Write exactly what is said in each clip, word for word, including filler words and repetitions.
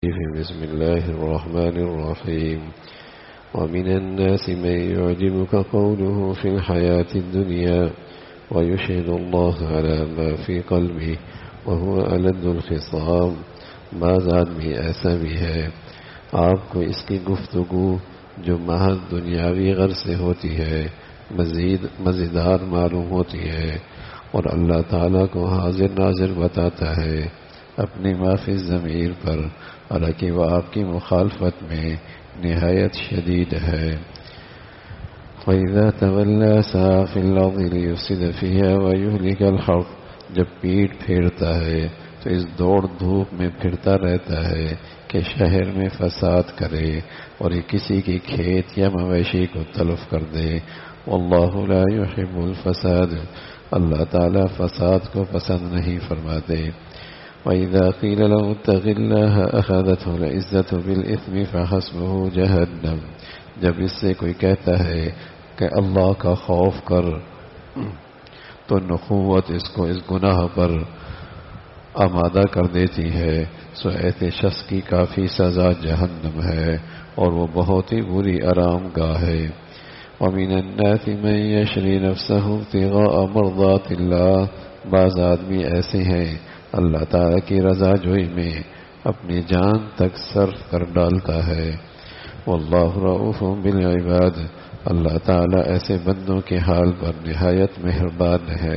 بسم الله الرحمن الرحيم ومن الناس من يعجبك قوله في الحياة الدنيا ويشهد الله على ما في قلبه وهو ألد الخصام. بعض آدمی ایسا بھی ہے آپ کو اس کی گفتگو جو محض دنیاوی غرض سے ہوتی ہے مزید مزیدار معلوم ہوتی ہے اور اللہ تعالیٰ کو حاضر ناظر بتاتا ہے اپنی معافی ضمیر پر، حالانکہ وہ آپ کی مخالفت میں نہایت شدید ہے۔ وَإِذَا تَوَلَّى سَعَىٰ فِي الْأَرْضِ لِيُفْسِدَ فِيهَا وَيُهْلِكَ الْحَرْثَ، جب پیٹ پھیرتا ہے تو اس دوڑ دھوپ میں پھرتا رہتا ہے کہ شہر میں فساد کرے اور یہ کسی کی کھیت یا مویشی کو تلف کر دے۔ وَاللَّهُ لَا يُحِبُّ الْفَسَادَ، اللہ تعالیٰ فساد کو پسند نہیں فرماتے۔ وَإِذَا قِيلَ لَهُ اتَّقِ اللَّهَ أَخَذَتْهُ الْعِزَّةُ بِالْإِثْمِ فَحَسْبُهُ جَهَنَّمُ، جب اس سے کوئی کہتا ہے کہ اللہ کا خوف کر تو نخوت اس کو اس گناہ پر آمادہ کر دیتی ہے، سو ایسے شخص کی کافی سزا جہنم ہے اور وہ بہت ہی بری آرام گاہ ہے۔ وَمِنَ النَّاسِ مَن يَشْرِي نَفْسَهُ ابْتِغَاءَ مَرْضَاتِ اللَّهِ، بعض آدمی ایسے ہیں اللہ تعالیٰ کی رضا جوئی میں اپنی جان تک صرف کر ڈالتا ہے۔ واللہ رؤوف بالعباد، اللہ تعالیٰ ایسے بندوں کے حال پر نہایت مہربان ہے۔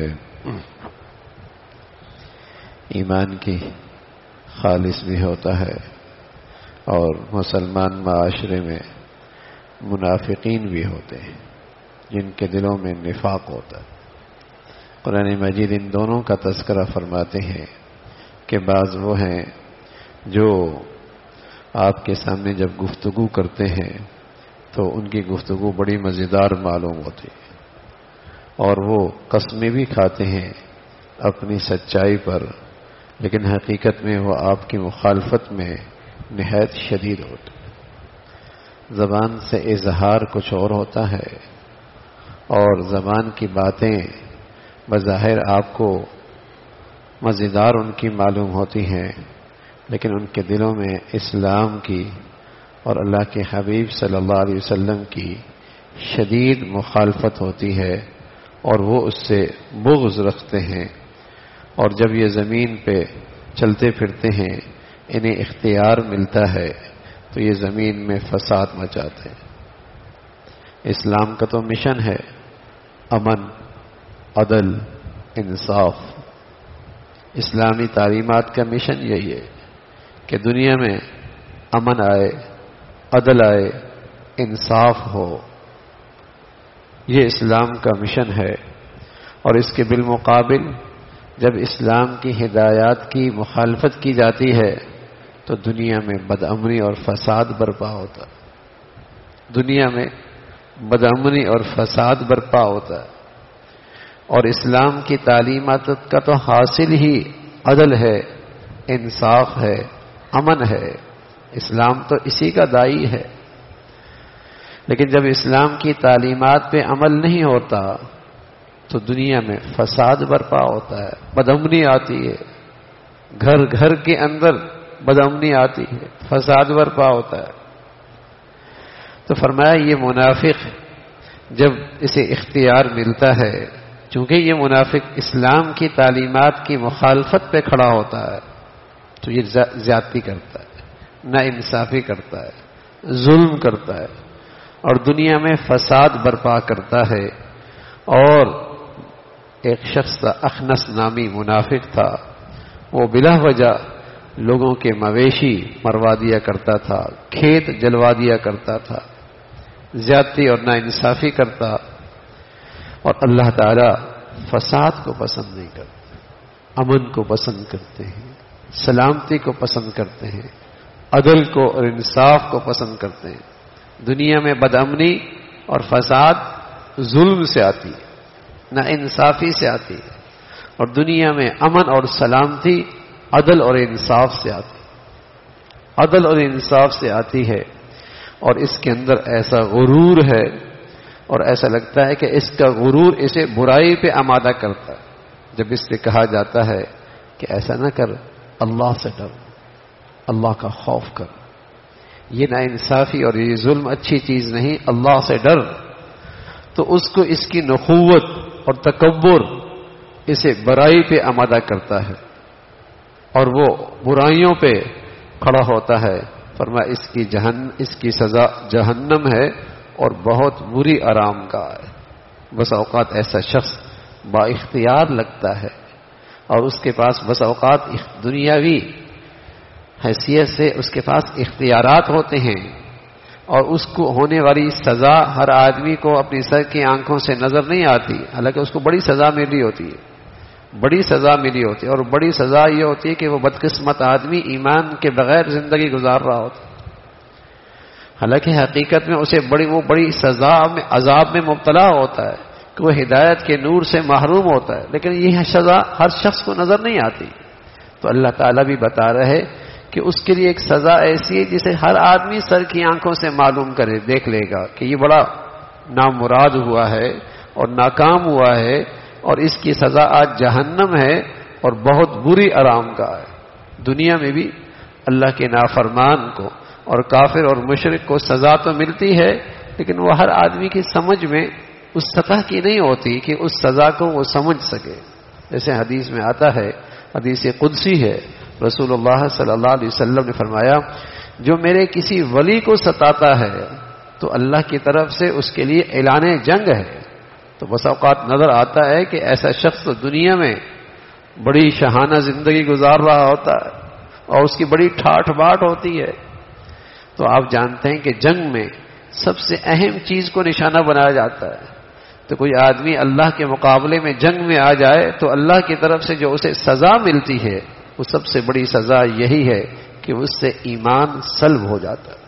ایمان کی خالص بھی ہوتا ہے اور مسلمان معاشرے میں منافقین بھی ہوتے ہیں جن کے دلوں میں نفاق ہوتا ہے۔ قرآن مجید ان دونوں کا تذکرہ فرماتے ہیں کہ بعض وہ ہیں جو آپ کے سامنے جب گفتگو کرتے ہیں تو ان کی گفتگو بڑی مزیدار معلوم ہوتی ہے اور وہ قسمیں بھی کھاتے ہیں اپنی سچائی پر، لیکن حقیقت میں وہ آپ کی مخالفت میں نہایت شدید ہوتے ہیں۔ زبان سے اظہار کچھ اور ہوتا ہے اور زبان کی باتیں بظاہر آپ کو مزیدار ان کی معلوم ہوتی ہیں، لیکن ان کے دلوں میں اسلام کی اور اللہ کے حبیب صلی اللہ علیہ وسلم کی شدید مخالفت ہوتی ہے اور وہ اس سے بغض رکھتے ہیں، اور جب یہ زمین پہ چلتے پھرتے ہیں انہیں اختیار ملتا ہے تو یہ زمین میں فساد مچاتے ہیں۔ اسلام کا تو مشن ہے امن، عدل، انصاف۔ اسلامی تعلیمات کا مشن یہی ہے کہ دنیا میں امن آئے، عدل آئے، انصاف ہو، یہ اسلام کا مشن ہے۔ اور اس کے بالمقابل جب اسلام کی ہدایات کی مخالفت کی جاتی ہے تو دنیا میں بدامنی اور فساد برپا ہوتا ہے، دنیا میں بدامنی اور فساد برپا ہوتا ہے۔ اور اسلام کی تعلیمات کا تو حاصل ہی عدل ہے، انصاف ہے، امن ہے۔ اسلام تو اسی کا داعی ہے، لیکن جب اسلام کی تعلیمات پہ عمل نہیں ہوتا تو دنیا میں فساد برپا ہوتا ہے، بدامنی آتی ہے، گھر گھر کے اندر بدامنی آتی ہے، فساد برپا ہوتا ہے۔ تو فرمایا یہ منافق جب اسے اختیار ملتا ہے، چونکہ یہ منافق اسلام کی تعلیمات کی مخالفت پہ کھڑا ہوتا ہے تو یہ زیادتی کرتا ہے، نا انصافی کرتا ہے، ظلم کرتا ہے اور دنیا میں فساد برپا کرتا ہے۔ اور ایک شخص تھا اخنس نامی منافق تھا، وہ بلا وجہ لوگوں کے مویشی مروا دیا کرتا تھا، کھیت جلوا دیا کرتا تھا، زیادتی اور نا انصافی کرتا، اور اللہ تعالی فساد کو پسند نہیں کرتے، امن کو پسند کرتے ہیں، سلامتی کو پسند کرتے ہیں، عدل کو اور انصاف کو پسند کرتے ہیں۔ دنیا میں بدامنی اور فساد ظلم سے آتی ہے، نا انصافی سے آتی ہے، اور دنیا میں امن اور سلامتی عدل اور انصاف سے آتی ہے، عدل اور انصاف سے آتی ہے۔ اور اس کے اندر ایسا غرور ہے اور ایسا لگتا ہے کہ اس کا غرور اسے برائی پہ آمادہ کرتا ہے۔ جب اس سے کہا جاتا ہے کہ ایسا نہ کر، اللہ سے ڈر، اللہ کا خوف کر. یہ ناانصافی اور یہ ظلم اچھی چیز نہیں. اللہ سے ڈر تو اس کو اس کی نخوت اور تکبر اسے برائی پہ آمادہ کرتا ہے اور وہ برائیوں پہ کھڑا ہوتا ہے. فرمایا اس کی جہن اس کی سزا جہنم ہے اور بہت بری آرام گاہ ہے. بس اوقات ایسا شخص با اختیار لگتا ہے اور اس کے پاس بس اوقات دنیاوی حیثیت سے اس کے پاس اختیارات ہوتے ہیں اور اس کو ہونے والی سزا ہر آدمی کو اپنی سر کی آنکھوں سے نظر نہیں آتی. حالانکہ اس کو بڑی سزا ملی ہوتی ہے بڑی سزا ملی ہوتی ہے اور بڑی سزا یہ ہوتی ہے کہ وہ بدقسمت آدمی ایمان کے بغیر زندگی گزار رہا ہوتا ہے. حالانکہ حقیقت میں اسے بڑی وہ بڑی سزا میں عذاب میں مبتلا ہوتا ہے کہ وہ ہدایت کے نور سے محروم ہوتا ہے. لیکن یہ سزا ہر شخص کو نظر نہیں آتی. تو اللہ تعالیٰ بھی بتا رہے کہ اس کے لیے ایک سزا ایسی ہے جسے ہر آدمی سر کی آنکھوں سے معلوم کرے دیکھ لے گا کہ یہ بڑا نامراد ہوا ہے اور ناکام ہوا ہے اور اس کی سزا آج جہنم ہے اور بہت بری آرام گاہ ہے. دنیا میں بھی اللہ کے نافرمان کو اور کافر اور مشرک کو سزا تو ملتی ہے لیکن وہ ہر آدمی کی سمجھ میں اس سطح کی نہیں ہوتی کہ اس سزا کو وہ سمجھ سکے. جیسے حدیث میں آتا ہے, حدیث قدسی ہے, رسول اللہ صلی اللہ علیہ وسلم نے فرمایا جو میرے کسی ولی کو ستاتا ہے تو اللہ کی طرف سے اس کے لیے اعلان جنگ ہے. تو بس اوقات نظر آتا ہے کہ ایسا شخص تو دنیا میں بڑی شہانہ زندگی گزار رہا ہوتا ہے اور اس کی بڑی ٹھاٹھ باٹ ہوتی ہے. تو آپ جانتے ہیں کہ جنگ میں سب سے اہم چیز کو نشانہ بنایا جاتا ہے. تو کوئی آدمی اللہ کے مقابلے میں جنگ میں آ جائے تو اللہ کی طرف سے جو اسے سزا ملتی ہے وہ سب سے بڑی سزا یہی ہے کہ اس سے ایمان سلب ہو جاتا ہے,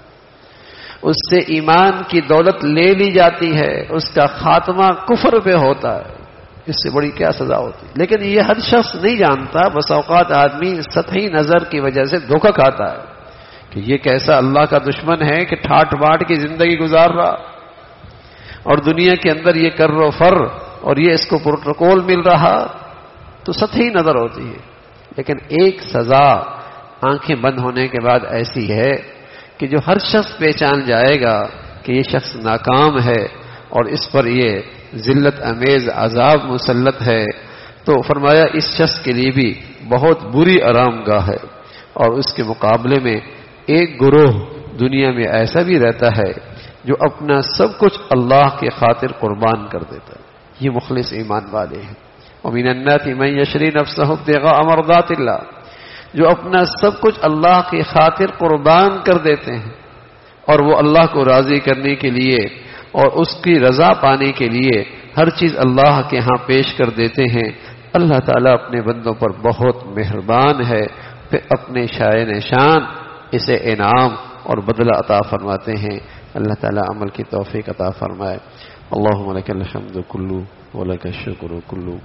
اس سے ایمان کی دولت لے لی جاتی ہے, اس کا خاتمہ کفر پہ ہوتا ہے. اس سے بڑی کیا سزا ہوتی ہے. لیکن یہ ہر شخص نہیں جانتا. بس اوقات آدمی سطحی نظر کی وجہ سے دھوکہ کھاتا ہے کہ یہ کیسا اللہ کا دشمن ہے کہ ٹھاٹ باٹ کی زندگی گزار رہا اور دنیا کے اندر یہ کر و فر اور یہ اس کو پروٹوکول مل رہا. تو سطحی نظر ہوتی ہے. لیکن ایک سزا آنکھیں بند ہونے کے بعد ایسی ہے کہ جو ہر شخص پہچان جائے گا کہ یہ شخص ناکام ہے اور اس پر یہ ذلت امیز عذاب مسلط ہے. تو فرمایا اس شخص کے لیے بھی بہت بری آرام گاہ ہے. اور اس کے مقابلے میں ایک گروہ دنیا میں ایسا بھی رہتا ہے جو اپنا سب کچھ اللہ کے خاطر قربان کر دیتا ہے. یہ مخلص ایمان والے ہیں. وَمِنَ النَّاسِ مَن يَشْرِي نَفْسَهُ ابْتِغَاءَ مَرْضَاتِ اللَّهِ, جو اپنا سب کچھ اللہ کی خاطر قربان کر دیتے ہیں اور وہ اللہ کو راضی کرنے کے لیے اور اس کی رضا پانے کے لیے ہر چیز اللہ کے ہاں پیش کر دیتے ہیں. اللہ تعالیٰ اپنے بندوں پر بہت مہربان ہے. پھر اپنے شائن شان اسے انعام اور بدلہ عطا فرماتے ہیں. اللہ تعالیٰ عمل کی توفیق عطا فرمائے. اللہم لک الحمد کلو ولک الشکر کلو.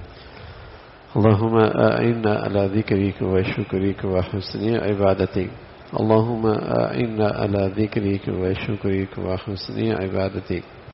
اللہم اعنا علی ذکرک و شکرک و حسن عبادتک. اللہم اعنا علی ذکرک و شکرک و حسن عبادتک.